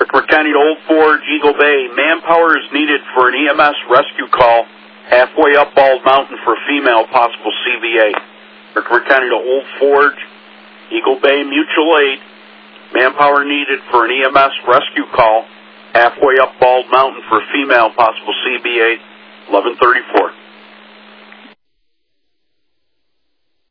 Rickford County to Old Forge, Eagle Bay. Manpower is needed for an EMS rescue call halfway up Bald Mountain for a female, possible CVA. Rickford County to Old Forge, Eagle Bay Mutual Aid. Manpower needed for an EMS rescue call halfway up Bald Mountain for a female, possible CVA, 1134.